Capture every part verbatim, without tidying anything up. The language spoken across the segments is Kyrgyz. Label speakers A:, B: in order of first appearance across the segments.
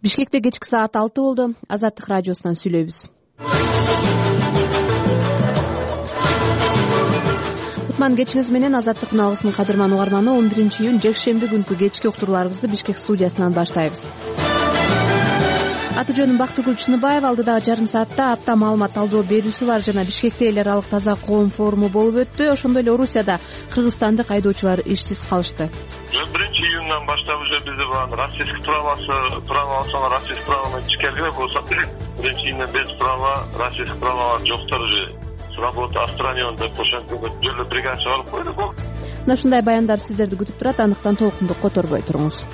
A: Бишкекте кечки саат алты болду. Азаттык радиосунан сүйлөйбүз. Кутман кечиңиз менен. Азаттык нагысынын кадырман угарманы, он биринчи июнь жекшемби күнкү кечки уктурууларыбызды Бишкек студиясынан баштайбыз. Аты жөнүм Бактыгүл Чыныбаева. Алдыдагы жарым саатта апта маалымат алдоо берүүсү бар жана Бишкекте эл аралык таза коом форуму болуп өттү. Ошондой эле Орусияда кыргызстандык айдоочулар ишсиз калышты.
B: биринчи июндан баштап уже бизде российский правасы права алсаңар российский праваны чекерге болсо биринчи июндан без права российский правалар жоктор уже с работы отстранен деп ошентип жолдо бригада чыгарып койду.
A: Мына ушундай баяндар сиздерди күтүп турат. Андыктан толкунду которбой туруңуз.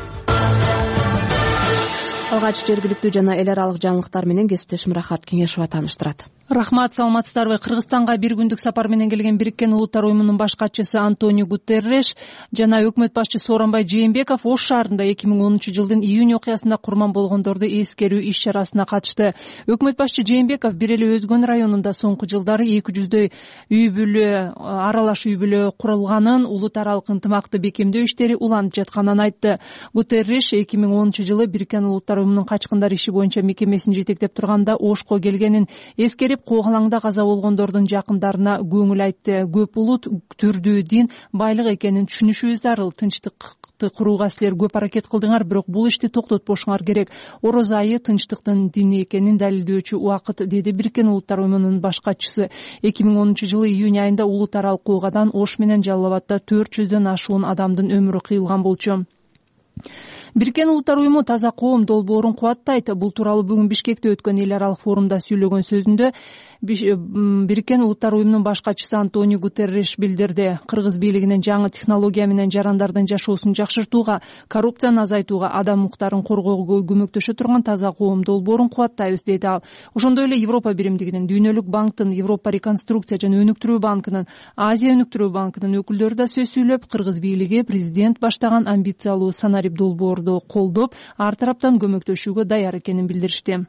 A: Алгач жергиликтүү жана эл аралык жаңылыктар менен кесиптешим Рахат Кеңешова тааныштырат.
C: Рахмат, саламатсыздарбы? Кыргызстанга бир күндүк сапар менен келген Бириккен Улуттар уюмунун баш катчысы Антонио Гутерреш жана өкмөт башчысы Сооронбай Жээнбеков Ош шаарында эки миң онунчу жылдын июнь окуясында курман болгондорду эскерүү иш чарасына катышты. Өкмөт башчы Жээнбеков бир эле Өзгөн районунда соңку жылдары эки жүздөй үй бүлө, аралаш үй бүлө курулганын, улут аралык ынтымакты бекемдөө иштери уланып жатканын айтты. Гутерреш эки миң онунчу жылы Бириккен Улуттар уюмунун качкындар иши боюнча мекемесин жетектеп турганда Ошко келгенин эскерип, куугалаңда каза болгондордун жакындарына көңүл айтты. Көп улут, түрдүү дин, байлык экенин түшүнүшүбүз зарыл. Тынчтыкты курууга силер көп аракет кылдыңар, бирок бул ишти токтотпошуңар керек. Орозо айы тынчтыктын дини экенин далилдөөчү убакыт, деди Бириккен Улуттар уюмунун баш катчысы. эки миң онунчу жылы июнь айында улут аралык куугадан Ош менен Жалал Абадта төрт жүздөн ашуун адамдын өмүрү кыйылган болчу. Бириккен Улуттар уюму таза коом долбоорун кубаттайт. Бул тууралуу бүгүн Бишкекте өткөн эл аралык форумда сүйлөгөн сөзүндө Бириккен Улуттар уюмунун баш катчысы Антонио Гутерреш билдирди. Кыргыз бийлигинин жаңы технология менен жарандардын жашоосун жакшыртууга, коррупцияны азайтууга, адам укуктарын коргоого көмөктөшө турган таза коом долбоорун кубаттайбыз, деди ал. Ошондой эле Европа биримдигинин, Дүйнөлүк банктын, Европа реконструкция жана өнүктүрүү банкынын, Азия өнүктүрүү банкынын өкүлдөрү да сөз сүйлөп, кыргыз бийлиги президент баштаган амбициялуу санарип долбоорду колдоп, ар тараптан көмөктөшүүгө даяр экенин билдиришти.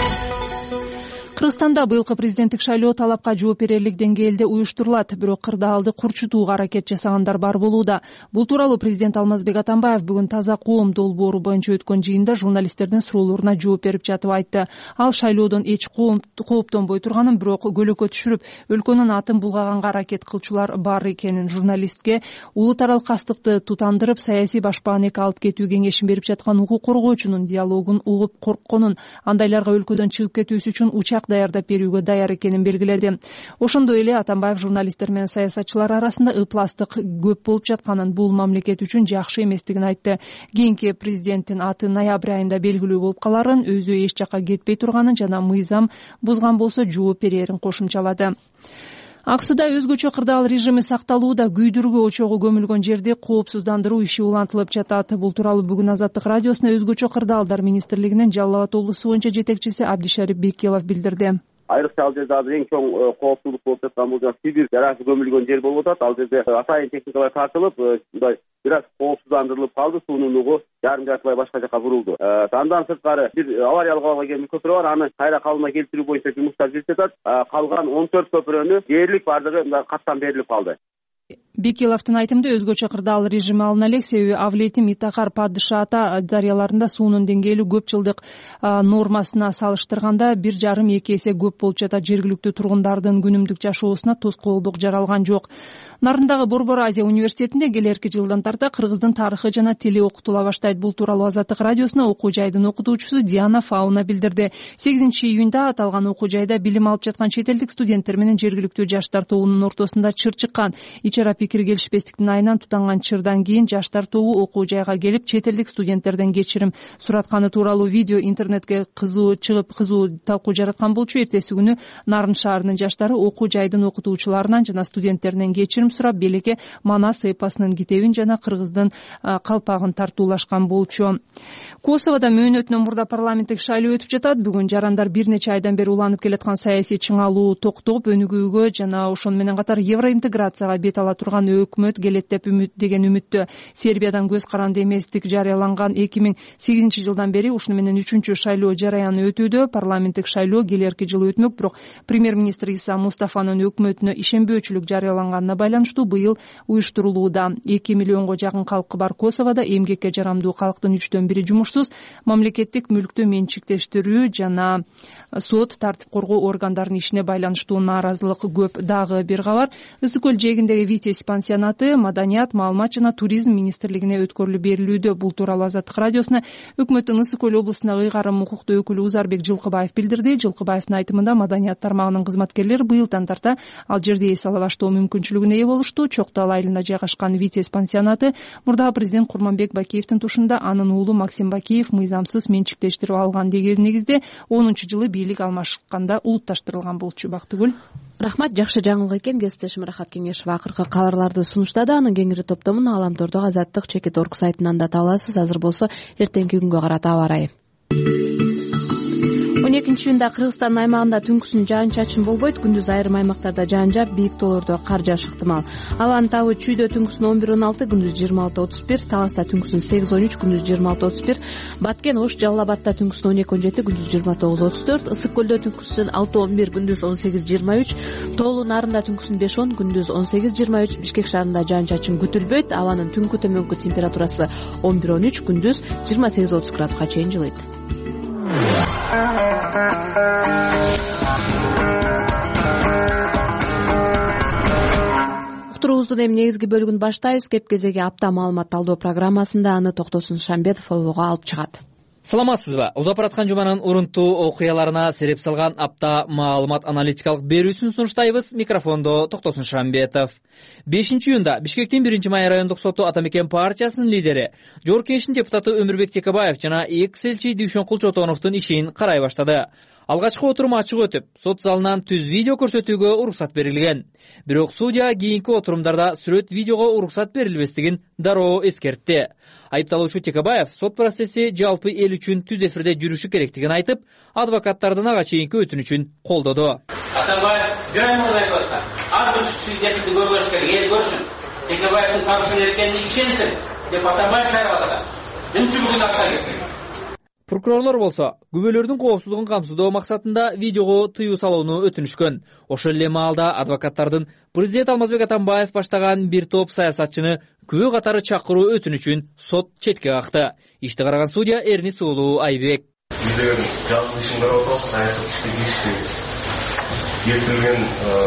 C: Кыргызстанда быйылкы президенттик шайлоо талапка жооп берерлик деңгээлде уюштурулат, бирок кырдаалды курчутууга аракет жасагандар бар болууда. Бул тууралуу президент Алмазбек Атамбаев бүгүн таза коом долбоору боюнча өткөн жыйында журналисттердин суроолоруна жооп берип жатып айтты. Ал шайлоодон эч кооптонбой турганын, бирок көлөкө түшүрүп, өлкөнүн атын булгаганга аракет кылчулар бар экенин, журналистке улут аралык кастыкты тутандырып, саясий башпаанекке алып кетүү кеңешин берип жаткан укук коргоочунун диалогун угуп коркконун, андайларга өлкөдөн чыгып кетүүсү үчүн учак даярдап берүүгө даяр экенин белгиледи. Ошондой эле Атамбаев журналисттер менен саясатчылар арасында ыпластык көп болуп жатканын, бул мамлекет үчүн жакшы эместигин айтты. Кийинки президенттин аты ноябрь айында белгилүү болуп каларын, өзү эч жакка кетпей турганын жана мыйзам бузган болсо жооп берерин кошумчалады. Аксыда өзгөчө кырдаал режими сакталууда. Күйдүргү очогу көмүлгөн жерде коопсуздандыруу иши улантылып жатат. Бул тууралуу бүгүн Азаттык радиосуна өзгөчө кырдаалдар министрлигинин Жалал Абад облусу боюнча жетекчиси Абдишарип Бекилов билдирди.
D: Айрыкча ал жерде азыр эң чоң коопсуздук болуп жаткан бул Сибир жарасы көмүлгөн жер болуп атат. Ал жерде атайын техникалар тартылып, мындай бир аз коопсуздандырылып калды, суунун угу жарым жартылай башка жака бурулду. Андан сырткары бир авариялык абалга келген көпүрө бар, аны кайра калыбына келтирүү боюнча жумуштар жүрүп жатат. Калган он төрт көпүрөнү дээрлик бардыгы каттан берилип калды.
C: Бекиловдун айтымында өзгөчө кырдаал режими алына элек, себеби Авлетим, Итакар, Падышаата дарыяларында суунун деңгээли көп жылдык нормасына салыштырганда бир жарым эки эсе көп болуп жатат. Жергиликтүү тургундардын күнүмдүк жашоосуна тоскоолдук жаралган жок. Нарындагы Борбор Азия университетинде келерки жылдан тарта кыргыздын тарыхы жана тили окутула баштайт. Бул тууралуу Азаттык радиосуна окуу жайдын окутуучусу Диана Фауна билдирди. сегизинчи июнда аталган окуу жайда билим алып жаткан чет элдик студенттер менен жергиликтүү жаштар тобунун ортосунда чыр чыккан. Ичара пикир келишпестиктин айынан тутанган чырдан кийин жаштар тобу окуу жайга келип, чет элдик студенттерден кечирим суратканы тууралуу видео интернетке кызуу чыгып, кызуу талкуу жараткан болчу. Эртеси күнү Нарын шаарынын жаштары окуу жайдын окутуучуларынан жана студенттеринен кечирим сурап, белекке Манас эпосунун китебин жана кыргыздын калпагын тартуулашкан болчу. Косоводо мөөнөтүнөн мурда парламенттик шайлоо өтүп жатат. Бүгүн жарандар бир нече айдан бери уланып келаткан саясий чыңалуу токтоп, өнүгүүгө жана ошону менен катар евроинтеграцияга бет ала турган өкмөт келет деп үмүт деген үмүттө. Сербиядан көз каранды эместик жарыяланган эки миң сегизинчи жылдан бери ушуну менен үчүнчү шайлоо жараяны өтүүдө. Парламенттик шайлоо келерки жылы өтмөк, бирок премьер-министр Иса Мустафанын өкмөтүнө ишенбөөчүлүк жарыяланганына байланыштуу быйыл уюштурулууда. эки миллионго жакын калкы бар Косоводо эмгекке жарамдуу калктын үчтөн бири жумуш турушсуз мамлекеттик мүлктү менчиктештирүү жана сот тартип коргоо органдарынын ишине байланыштуу нааразылык көп. Дагы бир кабар. Ысык көл жээгиндеги Витязь пансионаты Маданият, маалымат жана туризм министрлигине өткөрүлүп берилүүдө. Бул тууралуу Азаттык радиосуна өкмөттүн Ысык көл облустундагы ыйгарым укуктуу өкүлү Узарбек Жылкыбаев билдирди. Жылкыбаевдин айтымында Маданият тармагынын кызматкерлери быйылдан тарта ал жерде эс ала баштоо мүмкүнчүлүгүнө ээ болушту. Чок Тал айылында жайгашкан Витязь пансионаты мурдагы президент Курманбек Бакиевдин тушунда анын уулу Максим Бакиев мыйзамсыз менчиктештирип алган деген негизде онунчу жылы бийлик алмашканда улутташтырылган болчу. Бактыгүл.
A: Рахмат, жакшы жаңылык экен. Кесиптешим Рахат Кеңешова акыркы кабарларды сунуштады. Анын кеңири топтомун Аламтордогу Азаттык чекит орг сайтынан да таба аласыз. Азыр болсо эртеңки күнгө карата аба ырайы. он экинчи июнда Кыргызстандын аймагында түнкүсүн жаан-чачын болбойт. Күндүз айрым аймактарда жаан жаап, бийик тоолордо кар жаашы ыктымал. Абанын табы Чүйдө түнкүсүн он бир он алты, күндүз жыйырма алты отуз бир, Таласта түнкүсүн сегиз он үч, күндүз жыйырма алты отуз бир, Баткен, Ош, Жалал Абадта түнкүсүн он эки он жети, күндүз жыйырма тогуз отуз төрт, Ысык көлдө түнкүсүн алты он бир, күндүз он сегиз жыйырма үч, Тоолуу Нарында түнкүсүн беш он, күндүз он сегиз жыйырма үч, Бишкек шаарында жаан-чачын күтүлбөйт. Абанын түнкү төмөнкү температурасы он бир он үч, күндүз жыйырма сегиз отуз градуска чейин жылыйт. Уктуруубуздун эми негизги бөлүгүн баштайбыз. Кеп кезеги апта маалымат талдоо программасында аны Токтосун Шамбетов ойгого алып чыгат.
E: Саламатсызбы? Узап бараткан жуманын урунтуу окуяларына сереп салган апта маалымат аналитикалык берүүсүн сунуштайбыз. Микрофондо Токтосун Шамбетов. бешинчи июнда Бишкектин биринчи май райондук соту Ата Мекен партиясынын лидери, Жогорку Кеңештин депутаты Өмүрбек Текебаев жана экс элчи Дүйшөнкул Чотоновдун ишин карай баштады. Алгачкы отурум ачык өтүп, сот залынан түз видео көрсөтүүгө уруксат берилген. Бирок судья кийинки отурумдарда сүрөт видеого уруксат берилбестигин дароо эскертти. Айыпталуучу Текебаев сот процесси жалпы эл үчүн түз эфирде жүрүшү керектигин айтып, адвокаттардын ага чейинки өтүнүчүн колдоду.
F: Атабаев бир ай мурда айтып аткан. Ар бир судьясынды көргөзүш керек, эл көрсүн. Текебаевдин каршы эркенин ишенсин деп Атабаев чыгарып аткан. Эмне үчүн бүгүн акча кеткен?
E: Прокурорлор болсо күбөлөрдүн коопсуздугун камсыздоо максатында видеого тыюу салууну өтүнүшкөн. Ошол эле маалда адвокаттардын президент Алмазбек Атамбаев баштаган бир топ саясатчыны күбө катары чакыруу өтүнүчүн сот четке какты. Ишти караган судья Эрнис уулу Айбек.
G: Биздеген жалпы ишин карап атабыз, саясатчы киши келтирилген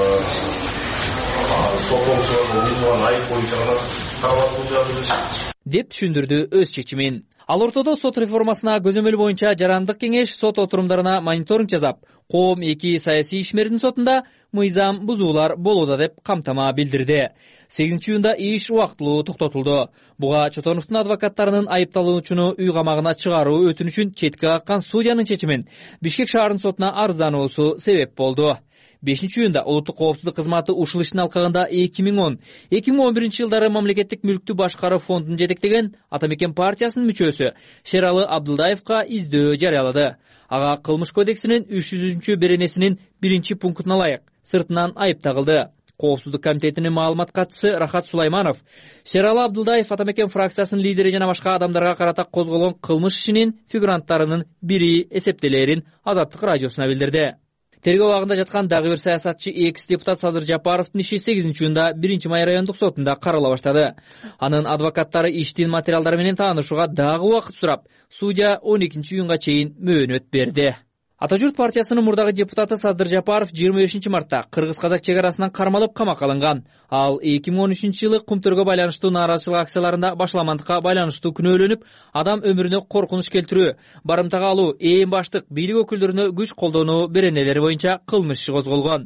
G: сот оңшолорго уюлган айып боюнча гана карап атылды
E: деп түшүндүрдү өз чечимин. Ал ортодо сот реформасына көзөмөл боюнча жарандык кеңеш сот отурумдарына мониторинг жасап, коом эки саясий ишмердин сотунда мыйзам бузуулар болууда деп камтама билдирди. сегизинчи июнда иш убактылуу токтотулду. Буга Чотоновдун адвокаттарынын айыпталуучуну үй камагына чыгаруу өтүнүчүн четке каккан судьянын чечимин Бишкек шаарынын сотуна арыздануусу себеп болду. бешинчи июнда улуттук коопсуздук кызматы ушул иштин алкагында эки миң он эки миң он биринчи жылдары мамлекеттик мүлктү башкаруу фондун жетектеген Ата Мекен партиясынын мүчөсү Шералы Абдылдаевка издөө жарыялады. Ага кылмыш кодексинин үч жүзүнчү беренесинин биринчи пунктуна ылайык сыртынан айып тагылды. Коопсуздук комитетинин маалымат катчысы Рахат Сулайманов Шералы Абдылдаев Ата Мекен фракциясынын лидери жана башка адамдарга карата козголгон кылмыш ишинин фигуранттарынын бири эсептелерин Азаттык радиосуна билдирди. Тергөө абагында жаткан дагы бир саясатчы экс депутат Садыр Жапаровдун иши сегизинчи июнда биринчи май райондук сотунда карала баштады. Анын адвокаттары иштин материалдары менен таанышууга дагы убакыт сурап, судья он экинчи июнга чейин мөөнөт берди. Ата журт партиясынын мурдагы депутаты Садыр Жапаров жыйырма бешинчи мартта кыргыз-казак чек арасынан кармалып камакка алынган. Ал эки миң он үчүнчү жылы Кумтөргө байланыштуу нааразычылык акцияларында башаламандыкка байланыштуу күнөөлөнүп, адам өмүрүнө коркунуч келтирүү, барымтага алуу, ээн баштык, бийлик өкүлдөрүнө күч колдонуу беренелери боюнча кылмыш иши козголгон.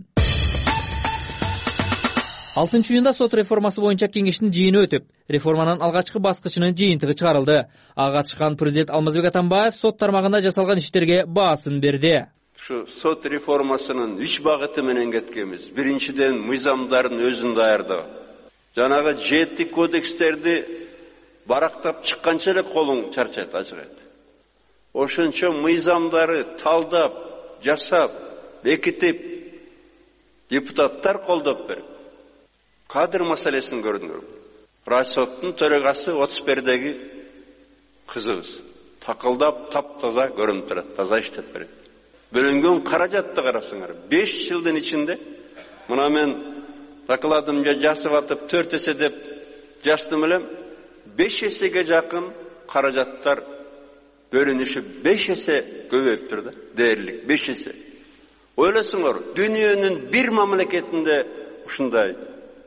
E: алтынчы июнда сот реформасы боюнча кеңештин жыйыны өтүп, реформанын алгачкы баскычынын жыйынтыгы чыгарылды. Ага катышкан президент Алмазбек Атамбаев сот тармагында жасалган иштерге баасын берди.
H: Şu sot реформасынын үч багыты менен кеткенбиз. Биринчиден мыйзамдардын өзүн даярдоо. Жанагы жети кодекстерди барактап чыкканча эле колуң чарчайт, ажырайт. Ошончо мыйзамдары талдап, жасап, бекитип депутаттар колдоп берип кадр маселесин көрдүңөр. Райсоттун төрөгасы отуз бирдеги кызыбыз. Такылдап, таптаза көрүнүп турат, таза иштеп берет. Бөлүнгөн каражатты карасыңар. беш жылдын ичинде мына мен докладымда жасап атып төрт эсе деп жаштым элем, беш эсеге жакын каражаттар bölünüşü beş ese köpeyiptir da, değerlik beş ese. Oylasınlar, dünyanın bir mamlaketinde ушундай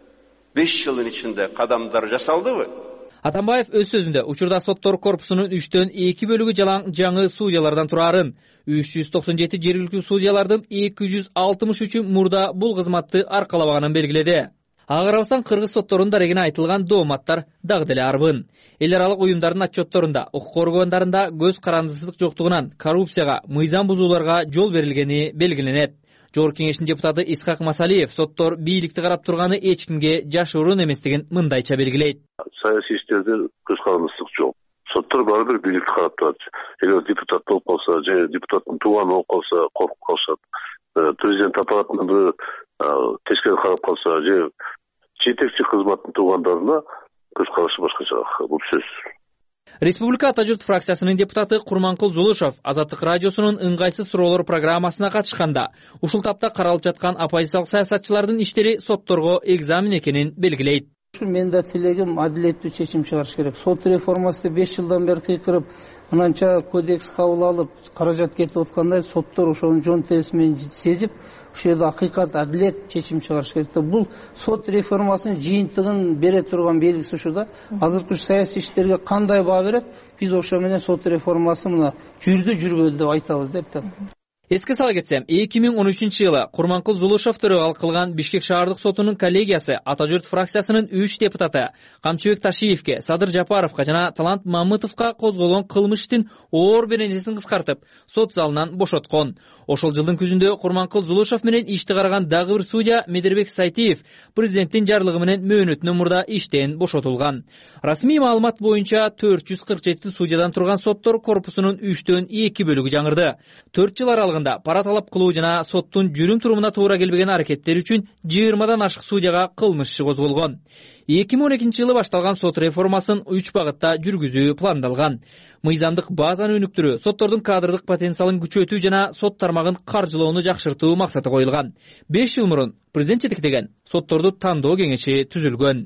H: beş yılın içinde kadamlar жасалды mı?
E: Атамбаев өз сөзүндө учурда соттор корпусунун үчтөн эки бөлүгү жалаң жаңы судьялардан турарын, үч жүз токсон жети жергиликтүү судьялардын эки жүз алтымыш үчү мурда бул кызматты аркалабаганын белгиледи. Ага карабастан кыргыз сотторунун дарегине айтылган дооматтар дагы деле арбын. Эл аралык уюмдардын отчетторунда укук коргоондарында көз карандысыздык жоктугунан коррупцияга, мыйзам бузууларга жол берилгени белгиленет. Жогорку кеңештин депутаты Исхак Масалиев соттор бийликти карап турганы эч кимге жашыруун эместигин мындайча белгилейт.
I: Саясий иштерде көз карандысыздык жок. Соттор баары бир бийликти карап турат. Эгер депутат болуп калса, же депутаттын тууганы болуп калса, коркуп калышат. Президент аппаратынан бир тескери карап калса, же жетекчи кызматтын туугандарына көз карашы башкача. Бул сөзсүз.
E: Республика Ата журт фракциясынын депутаты Курманкул Зулушов Азаттык радиосунун ыңгайсыз суроолор программасына катышканда ушул тапта каралып жаткан оппозициялык саясатчылардын иштери сотторго экзамен экенин белгилейт.
J: Мен да тилегим адилеттүү чечим чыгарыш керек. Сот реформасы беш жылдан бери кыйкырып, мынанча кодекс кабыл алып, каражат кетип аткандай соттор ошонун жон терisi менен сезип, ушул жерде акыйкат, адилет чечим чыгарыш керек. Бул сот реформасынын жыйынтыгын бере турган белгиси ушу да. Азыркы саясий иштерге кандай баа берет? Биз ошо менен сот реформасы мына жүрдү жүрбөдү деп айтабыз деп да.
E: Эске сала кетсем, эки миң он үчүнчү жылы Курманкул Зулушов төрөгалык кылган Бишкек шаардык сотунун коллегиясы Ата журт фракциясынын үч депутаты Камчыбек Ташиевке, Садыр Жапаровго жана Талант Мамытовго козголгон кылмыш иштин оор беренесин кыскартып, сот залынан бошоткон. Ошол жылдын күзүндө Курманкул Зулушов менен ишти караган дагы бир судья Медербек Сайтиев президенттин жарлыгы менен мөөнөтүнөн мурда иштен бошотулган. Расмий маалымат боюнча төрт жүз кырк жети судьядан турган соттор корпусунун үчтөн эки бөлүгү жаңырды. төрт жыл аралыгында пара талап кылуу жана соттун жүрүм турумуна туура келбеген аракеттер үчүн жыйырмадан ашык судьяга кылмыш иши козголгон. эки миң он экинчи жылы башталган сот реформасын үч багытта жүргүзүү пландалган. Мыйзамдык базаны өнүктүрүү, соттордун кадрдык потенциалын күчөтүү жана сот тармагын каржылоону жакшыртуу максаты коюлган. беш жыл мурун президент жетектеген сотторду тандоо кеңеши түзүлгөн.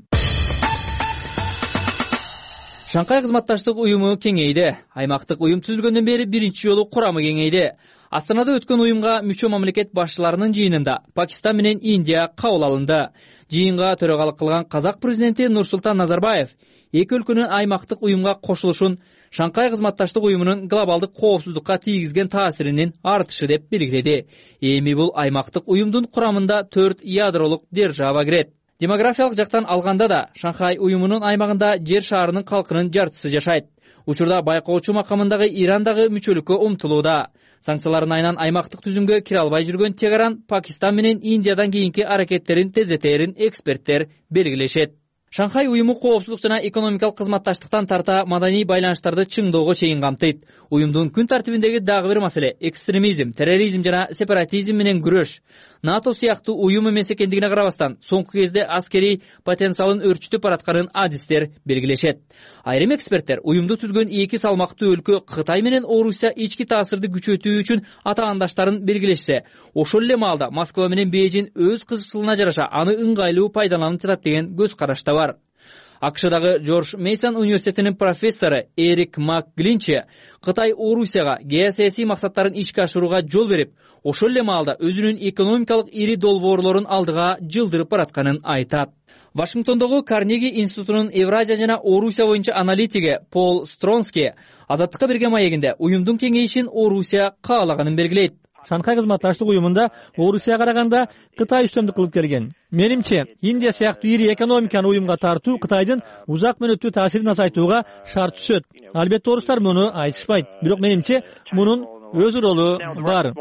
E: Шанхай кызматташтык уюму кеңейди. Аймактык уюм түзүлгөндөн бери биринчи жолу курамы кеңейди. Астанада өткөн уюмга мүчө мамлекет башчыларынын жыйынында Пакистан менен Индия кабыл алынды. Жыйынга төрагалык кылган Казак президенти Нурсултан Назарбаев эки өлкөнүн аймактык уюмга кошулушун Шанхай кызматташтык уюмунун глобалдык коопсуздукка тийгизген таасиринин артышы деп белгиледи. Эми бул аймактык уюмдун курамында төрт ядролук держава кирет. Демографиялык жактан алганда да Шанхай уюмунун аймагында жер шаарынын калкынын жартысы жашайт. Учурда байкоочу макамындагы Иран дагы мүчөлүккө умтулууда. Санкциялардын айынан аймактык түзүмгө кире албай жүргөн Тегеран Пакистан менен Индиядан кийинки аракеттерин тездетерин эксперттер белгилешет. Шанхай уюму коопсуздук жана экономикалык кызматташтыктан тарта маданий байланыштарды чыңдоого чейин камтыйт. Уюмдун күн тартибиндеги дагы бир маселе экстремизм, терроризм жана сепаратизм менен күрөш. НАТО сыяктуу уюм эмес экендигине карабастан, соңку кезде аскерий потенциалын өрчүтүп баратканын адистер белгилешет. Айрым эксперттер уюмду түзгөн эки салмактуу өлкө Кытай менен Орусия ички таасирди күчөтүү үчүн атаандаштарын белгилешсе, ошол эле маалда Москва менен Бейжин өз кызыкчылыгына жараша аны ыңгайлуу пайдаланып жатат деген көз карашта бар. АКШдагы Джордж Мейсон университетинин профессору Эрик МакГлинчи Кытай Орусияга геосаясий максаттарын ишке ашырууга жол берип, ошол эле маалда өзүнүн экономикалык ири долбоорлорун алдыга жылдырып баратканын айтат. Вашингтондогу Карнеги институтунун Евразия жана Орусия боюнча аналитиги Пол Стронски Азаттыкка берген маегинде уюмдун кеңейишин Орусия каалаганын белгилейт.
K: Шанхай кызматташтык уюмунда Орусияга караганда Кытай үстөмдүк кылып келген. Менимче, Индия сыяктуу ири экономиканы уюмга тартуу Кытайдын узак мөөнөттүү таасирин азайтууга шарт түшөт. Албетте орустар муну айтышпайт. Бирок менимче, мунун өз ролу бар.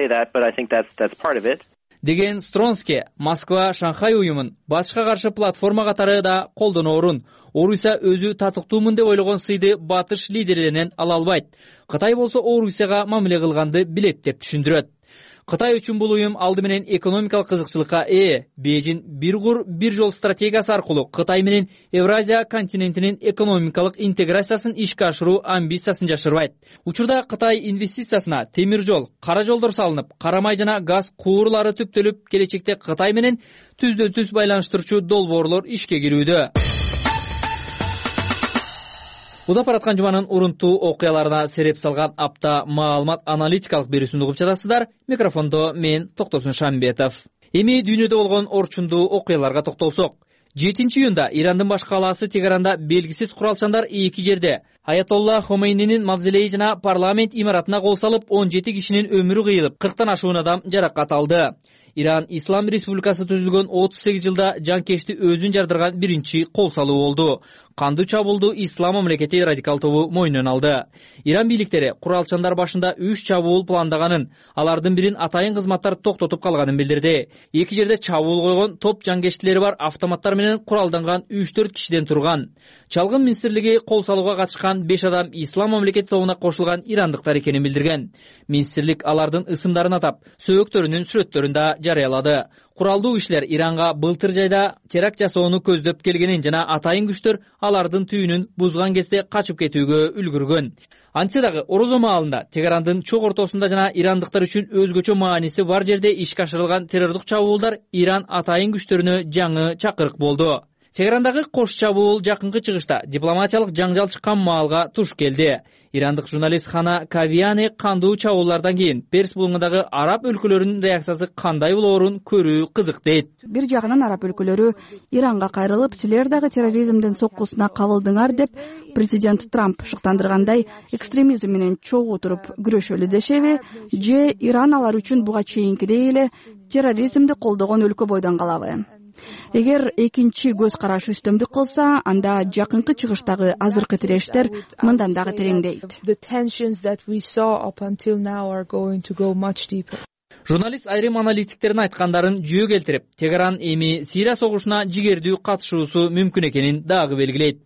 E: Деген Стронски, Москва Шанхай уюмун батышка каршы платформа катары да колдоноорун, Орусия өзү татыктуумун деп ойлогон сыйды батыш лидерлеринен ала албайт. Кытай болсо Орусияга мамиле кылганды билет деп түшүндүрөт. Кытай үчүн бул уюм алды менен экономикалык кызыкчылыкка ээ. Бейжин бир кур бир жол стратегиясы аркылуу Кытай менен Евразия континентинин экономикалык интеграциясын ишке ашыруу амбициясын жашырбайт. Учурда Кытай инвестициясына темир жол, кара жолдор салынып, кара май жана газ куурлары түптөлүп, келечекте Кытай менен түздөн-түз байланыштырчу долбоорлор ишке кирүүдө. Удап бараткан жуманын урунтуу окуяларына сереп салган апта маалымат аналитикалык берүүсүн угуп жатасыздар. Микрофондо мен Токтосун Шамбетов. Эми дүйнөдө болгон орчундуу окуяларга токтолсок. жетинчи июнда Ирандын баш калаасы Тегеранда белгисиз куралчандар эки жерде Аятолла Хомейнинин мавзолейи жана парламент имаратына кол салып, он жети кишинин өмүрү кыйылып, кырктан ашуун адам жаракат алды. Иран Ислам Республикасы түзүлгөн отуз сегиз жылда жанкечти өзүн жардырган биринчи кол салуу болду. Кандуу чабуулду Ислам мамлекети радикал тобу мойнуна алды. Иран бийликтери куралчандар башында үч чабуул пландаганын, алардын бирин атайын кызматтар токтотуп калганын билдирди. Эки жерде чабуул койгон топ жанкечтилери бар автоматтар менен куралданган үч төрт кишиден турган. Чалгын министрлиги кол салууга катышкан беш адам Ислам мамлекети тобуна кошулган ирандыктар экенин билдирген. Министрлик алардын ысымдарын атап, сөбөктөрүнүн сүрөттөрүн да жарыялады. Куралдуу кишилер Иранга былтыр жайда теракт жасоону көздөп келгенин жана атайын күчтөр алардын түйүнүн бузган кезде качып кетүүгө үлгүргөн. Антсе дагы орозо маалында Тегерандын чок ортосунда жана ирандыктар үчүн өзгөчө мааниси бар жерде ишке ашырылган террордук чабуулдар Иран атайын күчтөрүнө жаңы чакырык болду. Тегерандагы кош чабуул жакынкы чыгышта дипломатиялык жаңжал чыккан маалга туш келди. Ирандык журналист Хана Кавиани кандуу чабуулдардан кийин Перс булуңундагы араб өлкөлөрүнүн реакциясы кандай болоорун көрүү кызык дейт.
L: Бир жагынан араб өлкөлөрү Иранга кайрылып, силер дагы терроризмдин соккусуна кабылдыңар деп президент Трамп шыктандыргандай экстремизм менен чогуу туруп күрөшөлү дешеби, же Иран алар үчүн буга чейинкидей эле терроризмди колдогон өлкө бойдон калабы? Эгер экинчи көз караш үстөмдүк кылса, анда жакынкы чыгыштагы азыркы тирештер мындан дагы тереңдейт.
E: Журналист айрым аналитиктердин айткандарын жүйө келтирип, Тегеран эми Сирия согушуна жигердүү катышуусу мүмкүн экенин дагы белгилейт.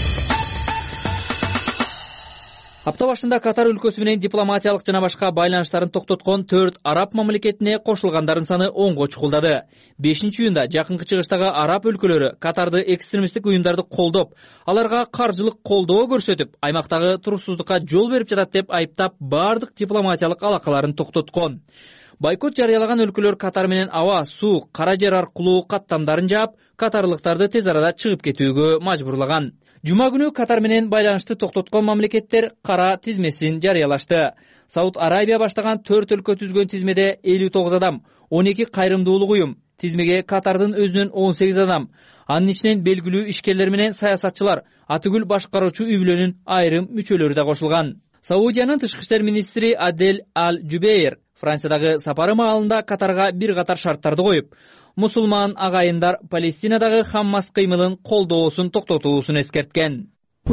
E: Апта башында Катар өлкөсү менен дипломатиялык жана башка байланыштарын токтоткон төрт араб мамлекетине кошулгандардын саны онго чукулдады. бешинчи июнда жакынкы чыгыштагы араб өлкөлөрү Катарды экстремисттик уюмдарды колдоп, аларга каржылык колдоо көрсөтүп, аймактагы туруксуздукка жол берип жатат деп айыптап, бардык дипломатиялык алакаларын токтоткон. Бойкот жарыялаган өлкөлөр Катар менен аба, суу, кара жер аркылуу каттамдарын жаап, катарлыктарды тез арада чыгып кетүүгө мажбурлаган. Жума күнү Катар менен байланышты токтоткон мамлекеттер кара тизмесин жарыялашты. Сауд Арабия баштаган төрт өлкө түзгөн тизмеде элүү тогуз адам, он эки кайрымдуулук уюм, тизмеге Катардын өзүнөн он сегиз адам, анын ичинен белгилүү ишкерлер менен саясатчылар, атүгүл башкаруучу үй бүлөнүн айрым мүчөлөрү да кошулган. Саудиянын тышкы иштер министри Адель Аль-Жубейр Франциядагы сапары маалында Катарга бир катар шарттарды коюп, мусулман агайындар Палестинадагы Хаммас кыймылын колдоосун токтотуусун эскерткен.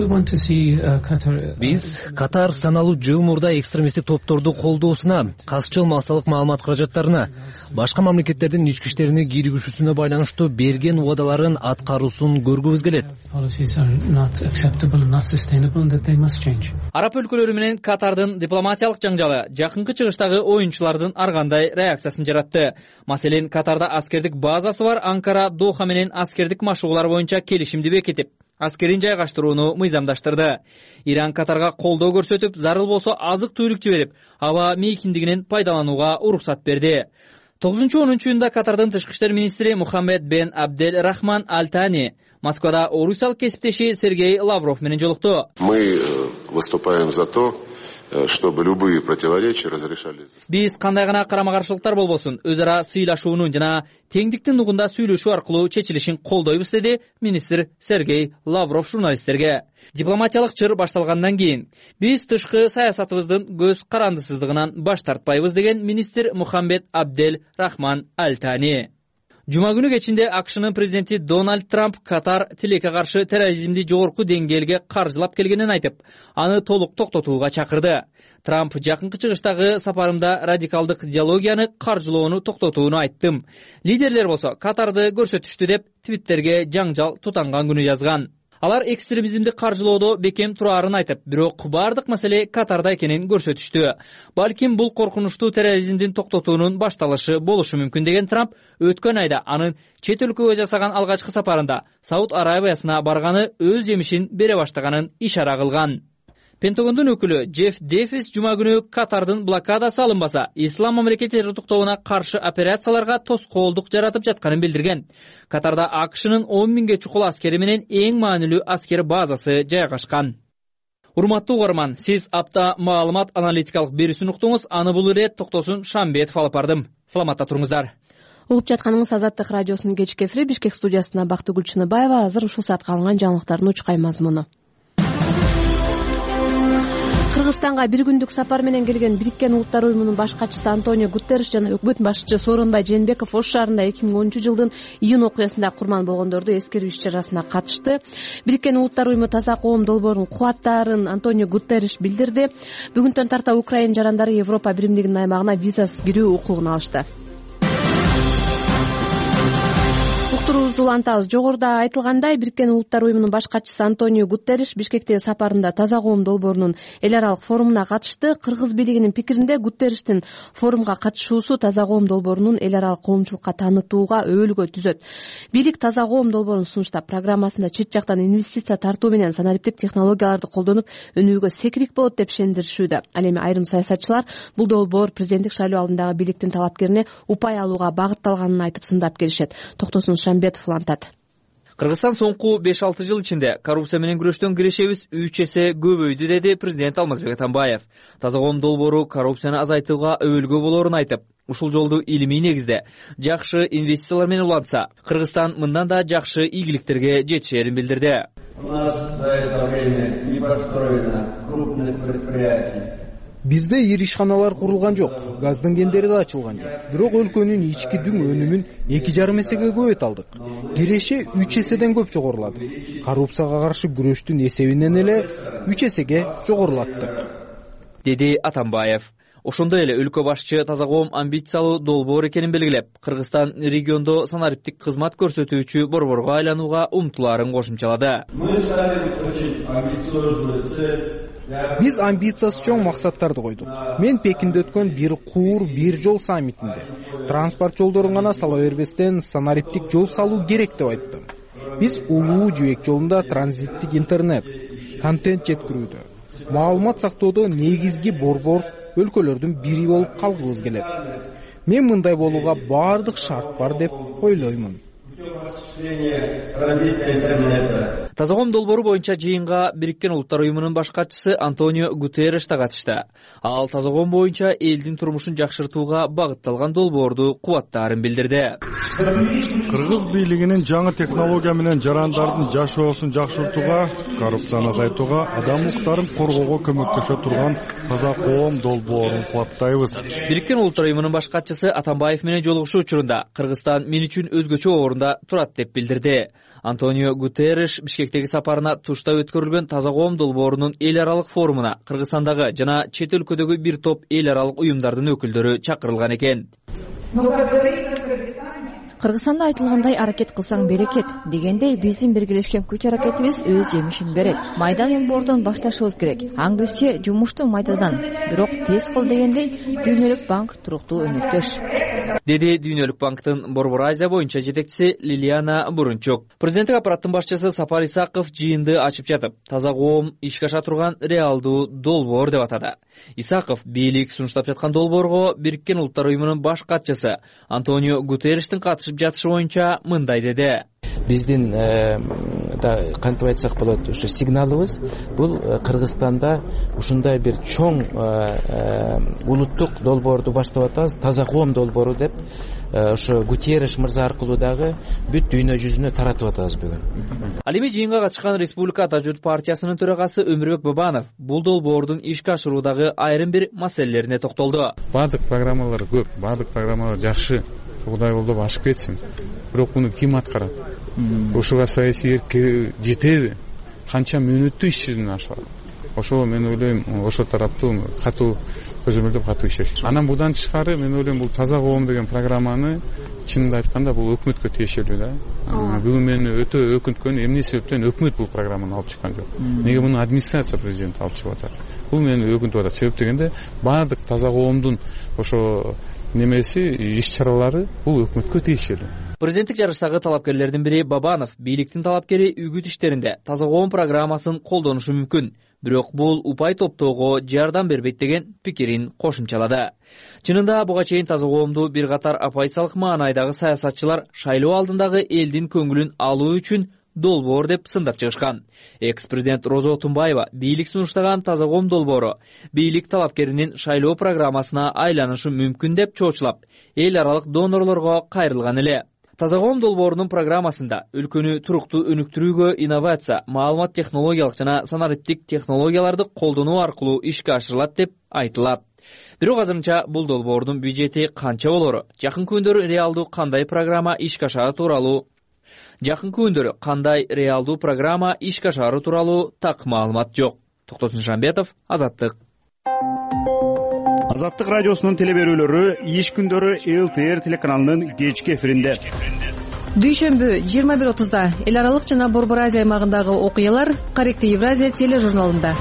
M: Биз Катар саналуу жыл мурда экстремисттик топторду колдоосуна, казчыл массалык маалымат каражаттарына, башка мамлекеттердин ички иштерине киригишүүсүнө байланыштуу берген убадаларын аткаруусун көргүбүз келет.
E: Араб өлкөлөрү менен Катардын дипломатиялык жаңжалы жакынкы чыгыштагы оюнчулардын ар кандай реакциясын жаратты. Маселен, Катарда аскердик базасы бар Анкара Доха менен аскердик машыгуулар боюнча келишимди бекитип, аскерин жайгаштырууну мыйзамдаштырды. Иран Катарга колдоо көрсөтүп, зарыл болсо азык-түлүк жиберип, аба мейкиндигинен пайдаланууга уруксат берди. тогузунчу онунчу июнда Катардын тышкы иштер министри Мухаммед бен Абдель Рахман Аль-Тани Москвада орусиялык кесиптеши Сергей Лавров менен жолукту.
N: Мы выступаем за то, чтобы любые противоречия разрешались.
E: Биз кандай гана карама-каршылыктар болбосун, өз ара сыйлашуунун жана теңдиктин нугунда сүйлөшүү аркылуу чечилишин колдойбуз, деди министр Сергей Лавров журналисттерге. Дипломатиялык чыр башталгандан кийин биз тышкы саясатыбыздын көз карандысыздыгынан баш тартпайбыз, деген министр Мухаммед Абдель Рахман Аль-Тани. Жума күнү кечинде АКШнын президенти Дональд Трамп Катар тилекке каршы терроризмди жогорку деңгээлге каржылап келгенин айтып, аны толук токтотууга чакырды. Трамп жакынкы чыгыштагы сапарымда радикалдык идеологияны каржылоону токтотууну айттым. Лидерлер болсо Катарды көрсөтүштү деп твиттерге жаңжал тутанган күнү жазган. Алар экстремизмди каржылоодо бекем тураарын айтып, бирок бардык маселе Катарда экенин көрсөтүштү. Балким бул коркунучтуу терроризмдин токтотуунун башталышы болушу мүмкүн, деген Трамп өткөн айда анын чет өлкөгө жасаган алгачкы сапарында Сауд Арабиясына барганы өз жемишин бере баштаганын ишара кылган. Пентагондун өкүлү Джефф Дефис жума күнү Катардын блокадасы алынбаса, Ислам мамлекети террордуктоуна каршы операцияларга тоскоолдук жаратып жатканын билдирген. Катарда АКШнын он миңге чукул аскери менен эң маанилүү аскер базасы жайгашкан. Урматтуу угарман, сиз апта маалымат аналитикалык берүүсүн уктуңуз. Аны бул ирет Токтосун Шамбетов алып бардым. Саламатта туруңуздар.
A: Угуп жатканыңыз Азаттык радиосунун кечки эфири. Бишкек студиясына Бактыгүл Чыныбаева. Азыр ушул саатка алынган жаңылыктардын учкай мазмуну. Кыргызстанга бир күндүк сапар менен келген Бириккен Улуттар уюмунун баш катчысы Антонио Гутерриш жана өкмөт башчысы Сооронбай Жээнбеков Ош шаарында эки миң онунчу жылдын июнь окуясында курман болгондорду эскерүү иш чарасына катышты. Бириккен Улуттар уюму таза коом долбоорунун кубаттаарын Антонио Гутерриш билдирди. Бүгүнтөн тарта Украина жарандары Европа биримдигинин аймагына визасыз кирүү укугун алышты. Уктуруубузду улантабыз. Жогоруда айтылгандай, Бириккен Улуттар уюмунун баш катчысы Антонио Гутерриш Бишкектеги сапарында таза коом долбоорунун эл аралык форумуна катышты. Кыргыз бийлигинин пикиринде Гутерриштин форумга катышуусу таза коом долбоорунун эл аралык коомчулукка таанытууга өбөлгө түзөт. Бийлик таза коом долбоорун сунуштап, программасында чет жактан инвестиция тартуу менен санариптик технологияларды колдонуп, өнүгүүгө секирик болот деп ишендиришүүдө. Ал эми айрым саясатчылар бул долбоор президенттик шайлоо алдындагы бийликтин талапкерине упай алууга багытталганын айтып сындап келишет. Токтосун Шамбетов улантат.
E: Кыргызстан соңку беш алты жыл ичинде коррупция менен күрөштөн кирешебиз үч эсе көбөйдү, деди президент Алмазбек Атамбаев. Таза коом долбоору коррупцияны азайтууга өбөлгө болоорун айтып, ушул жолду илимий негизде жакшы инвестициялар менен улантса, Кыргызстан мындан да жакшы ийгиликтерге жетишерин билдирди.
O: У нас за это время не построено крупных предприятий.
P: Бизде ири ишканалар курулган жок, газдын кендери да ачылган жок. Бирок өлкөнүн ички дүң өнүмүн эки жарым эсеге көбөйт алдык. Киреше үч эседен көп жогорулады. Коррупцияга каршы күрөштүн эсебинен эле үч эсеге жогорулаттык,
E: деди Атамбаев. Ошондой эле өлкө башчы таза коом амбициялуу долбоор экенин белгилеп, Кыргызстан региондо санариптик кызмат көрсөтүүчү борборго айланууга умтулаарын кошумчалады.
O: Мы ставим очень амбициозную цель.
P: Биз амбициясы чоң максаттарды койдук. Мен Пекинде өткөн бир куур, бир жол саммитинде транспорт жолдорун гана сала бербестен санариптик жол салуу керек деп айттым. Биз улуу жибек жолунда транзиттик интернет, контент жеткирүүдө, маалымат сактоодо негизги борбор өлкөлөрдүн бири болуп калгыбыз келет. Мен мындай болууга баардык шарт бар деп ойлоймун.
E: Таза коом долбоору боюнча жыйынга Бириккен Улуттар уюмунун баш катчысы Антонио Гутерриш да катышты. Ал таза коом боюнча элдин турмушун жакшыртууга багытталган долбоорду кубаттаарын билдирди.
Q: Кыргыз бийлигинин жаңы технология менен жарандардын жашоосун жакшыртууга, коррупцияны азайтууга, адам укуктарын коргоого көмөктөшө турган таза коом долбоорун кубаттайбыз.
E: Бириккен Улуттар уюмунун баш катчысы Атамбаев менен жолугушуу учурунда Кыргызстан мен үчүн өзгөчө орунда турат деп билдирди. Антонио Гутерриш Бишкектеги сапарына тушта өткөрүлгөн таза коом долбоорунун эл аралык форумуна Кыргызстандагы жана чет өлкөдөгү бир топ эл аралык уюмдардын өкүлдөрү чакырылган экен.
R: Кыргызстанда айтылгандай аракет кылсаң берекет дегендей, биздин биргелешкен күч аракетибиз өз жемишин берет. Майдан бордон башташыбыз керек. Англисче жумушту майдадан, бирок тез кыл дегендей, Дүйнөлүк банк туруктуу өнөктөш,
E: деди Дүйнөлүк банктын Борбор Азия боюнча жетекчиси Лилиана Бурунчук. Президенттик аппараттын башчысы Сапар Исаков жыйынды ачып жатып, таза коом ишке аша турган реалдуу долбоор деп атады. Исаков бийлик сунуштап жаткан долбоорго Бириккен Улуттар уюмунун баш катчысы Антонио Гутерриштин катышып жатышы боюнча мындай деди.
S: Биздин да кантип айтсак болот, ушу сигналыбыз бул Кыргызстанда ушундай бир чоң улуттук долбоорду баштап атабыз, таза коом долбоору деп ошо Гутерриш мырза аркылуу дагы бүт дүйнө жүзүнө таратып атабыз бүгүн.
E: Ал эми жыйынга катышкан Республика Ата журт партиясынын төрагасы Өмүрбек Бабанов бул долбоордун ишке ашыруудагы айрым бир маселелерине токтолду.
Q: Баардык программалар көп, баардык программалар жакшы, Кудай болду ашып кетсин. Бирок муну ким аткарат? Ушуга саясий эркин жетеби? Канча мүнөттүү ишин ашат? Ошо мен ойлойм, ошо тараптуу катуу көзөмөлдөп катуу иштеш. Анан будан тышкары мен ойлойм, бул таза коом деген программаны чынында айтканда бул өкмөткө тиешелүү да. Бүгүн мен өтө өкүнткөн, эмне себептен өкмөт бул программаны алып чыккан жок? Неге муну администрация президент алып чыгып атат? Бул мени өкүнтүп атат. Себеп дегенде баардык таза коомдун ошо немеси иш-чаралары бул өкмөткө тиешелүү.
E: Президенттик жарыштагы талапкерлердин бири Бабанов бийликтин талапкери үгүт иштеринде таза коом программасын колдонушу мүмкүн, бирок бул упай топтоого жардам бербейт деген пикирин кошумчалады. Чынында буга чейин таза коомду бир катар оппозициялык маанайдагы саясатчылар шайлоо алдындагы элдин көңүлүн алуу үчүн долбоор деп сындап чыгышкан. Экс-президент Роза Отунбаева бийлик сунуштаган Таза коом долбоору бийлик талапкеринин шайлоо программасына айланышы мүмкүн деп чоочулап, эл аралык донорлорго кайрылган эле. Таза коом долбоорунун программасында өлкөнү туруктуу өнүктүрүүгө инновация, маалымат технологиялык жана санариптик технологияларды колдонуу аркылуу ишке ашырылат деп айтылат. Бирок азырынча бул долбоордун бюджети канча болору, жакын күндөрү реалдуу кандай программа ишке ашары тууралуу жакын күндөрү кандай реалдуу программа ишке ашары тууралуу так маалымат жок. Токтосун Шамбетов, Азаттык.
T: Азаттык радиосунун телеберүүлөрү иш күндөрү эл тэ эр телеканалынын кечки эфиринде.
C: Дүйшөмбү жыйырма бир отузда эл аралык жана Борбор Азия аймагындагы окуялар Корректив Евразия тележурналында.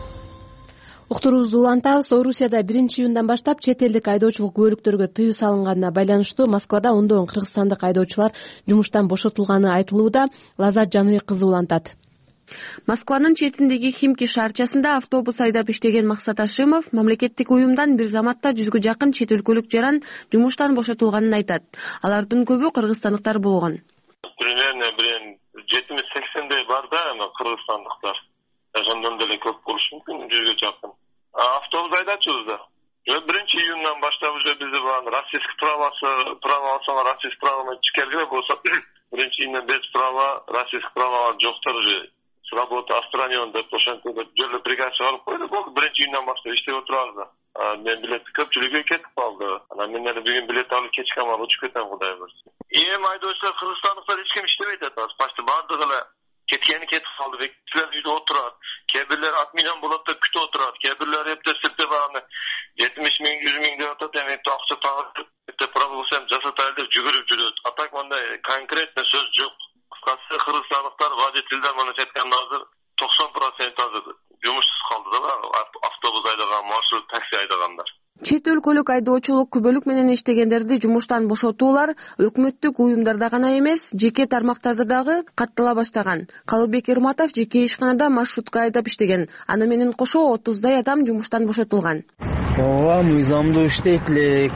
A: Уктуруубузду улантабыз. Орусияда биринчи июндан баштап чет элдик айдоочулук күбөлүктөргө тыюу салынганына байланыштуу Москвада ондогон кыргызстандык айдоочулар жумуштан бошотулганы айтылууда. Лазат Жаныбек кызы улантат.
U: Москванын четиндеги Химки шаарчасында автобус айдап иштеген Максат Ашимов мамлекеттик уюмдан бир заматта жүзгө жакын чет өлкөлүк жаран жумуштан бошотулганын айтат. Алардын көбү кыргызстандыктар болгон.
B: Примерно жетимиш сексендей бар да, кыргызстандыктар. Ошондон деле көп болушу мүмкүн, жүзгө жакын. Автобус айдачубуз да. биринчи июндан баштап уже биз баягы российский правасы, право алсаңар российский праваны чекерге болсо биринчи июндан без права, российский правалар жоктор уже с работы отстранен деп ошентип жолдо приказ чыгарып койду. Болду, биринчи июндан баштап иштеп отурабыз да. Мен билет көпчүлүгү кетип калды. Анан мен эле бүгүн билет алып кечке амал учуп кетем, Кудай буйрса. Эми айдоочулар кыргызстандыктар эч ким иштебейт атат. Почти баардыгы эле кеткени кетип калды. Бекитилер үйдө отурат. Кээ бирлер отменен болот деп күтүп отурат. Кээ бирлер эптеп-септеп баягы жетимиш миң, жүз миң деп атат. Эми эптеп акча тагып эптеп пробусем жасатайлы деп жүгүрүп жүрөт. А так мындай конкретный сөз жок. Кыскасы кыргызстандыктар водительдер мына жеткенде азыр токсон процент азыр жумушсуз калды да, автобус айдаган, маршрут такси айдагандар.
U: Чет өлкөлүк айдоочулук күбөлүк менен иштегендерди жумуштан бошотуулар өкмөттүк уюмдарда гана эмес, жеке тармактарда дагы каттала баштаган. Калыбек Ирматов жеке ишканада маршрутка айдап иштеген. Аны менен кошо отуздай адам жумуштан бошотулган.
V: Ооба, мыйзамдуу иштейт элек.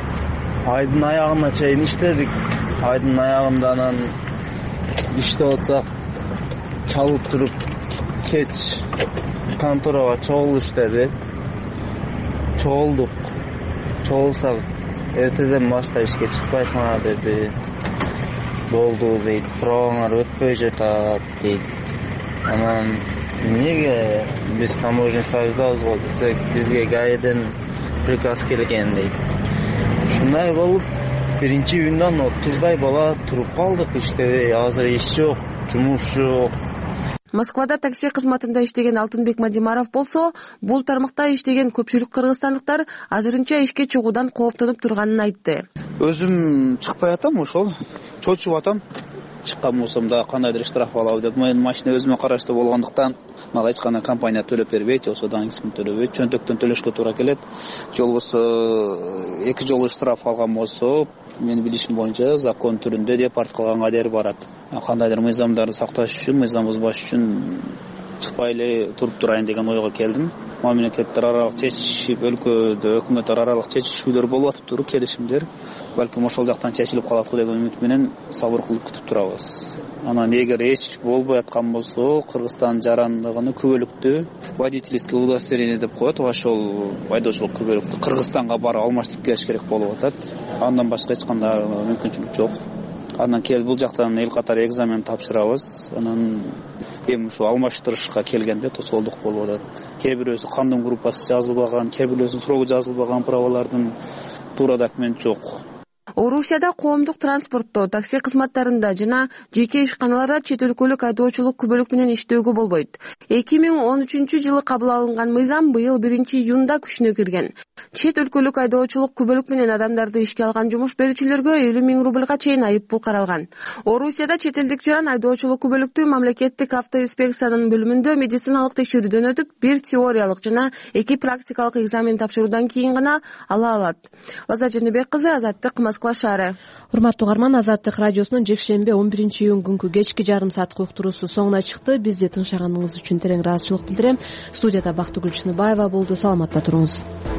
V: Айдын аягына чейин иштедик. Айдын аягында анан иштеп атсак чалып туруп кеч конторага чогулуш деди. Чогулдук. Чогулсак эртеден баштап ишке чыкпайсыңар деди. Болду дейт. Пробаңар өтпөй жатат дейт. Анан эмнеге биз таможня союздабыз го десек, бизге гаиден приказ келген дейт. Ушундай болуп биринчи июндан отуздай бала туруп калдык, иштебей. Азыр иш жок, жумуш жок.
U: Москвада такси кызматында иштеген Алтынбек Мадимаров болсо, бул тармакта иштеген көпчүлүк кыргызстандыктар азырынча ишке чыгуудан кооптонуп турганын айтты.
W: Өзүм чыкпай атам, ошол чочуп атам. Чыккан болсом да кандайдыр штраф алабы деп, менин машина өзүмө караштуу болгондуктан мага эч кандай компания төлөп бербейт, ошодон эч ким төлөбөйт. Чөнтөктөн төлөшкө туура келет. Жолбосо эки жолу штраф алган болсо, менин билишим боюнча закон түрүндө депорт кылганга дер барат. Кандайдыр мыйзамдарды сакташ үчүн, мыйзам бузбаш үчүн чыкпай эле туруп турайын деген ойго келдим. Мамлекеттер аралык чечишип, өлкөдө өкмөттөр аралык чечишүүлөр болуп атыптыр, келишимдер. Балким ошол жактан чечилип калат деген үмүт менен сабыр кылып күтүп турабыз. Анан эгер эч болбой аткан болсо, Кыргызстан жарандыгын күбөлүктү водительский удостоверение деп коет, ошол айдоочулук күбөлүктү Кыргызстанга барып алмаштырып келиш керек болуп атат. Андан башка эч кандай мүмкүнчүлүк жок. Анан кел бул жактан эл катары экзамен тапшырабыз. Анан эми ушу алмаштырышка келгенде тосолдук болуп атат. Кээ бирөөсү кандын группасы жазылбаган, кээ бирөөсү срогу жазылбаган правалардын туура документ жок.
U: Орусияда коомдук транспортто, такси кызматтарында жана жеке ишканаларда чет өлкөлүк айдоочулук күбөлүк менен иштөөгө болбойт. эки миң он үчүнчү жылы кабыл алынган мыйзам быйыл биринчи июнда күчүнө кирген. Чет өлкөлүк айдоочулук күбөлүк менен адамдарды ишке алган жумуш берүүчүлөргө элүү миң рубльга чейин айып пул каралган. Орусияда чет элдик жаран айдоочулук күбөлүктү мамлекеттик автоинспекциянын бөлүмүндө медициналык текшерүүдөн өтүп, бир теориялык жана эки практикалык экзамен тапшыруудан кийин гана ала алат. Лазат Жаныбек кызы, Азаттык, Москва шаары.
A: Урматтуу угарман, Азаттык радиосунун жекшембе он биринчи июнь күнкү кечки жарым саатка уктуруусу соңуна чыкты. Бизди тыңшаганыңыз үчүн терең ыраазычылык билдирем. Студияда Бактыгүл Чыныбаева болду. Саламатта туруңуз.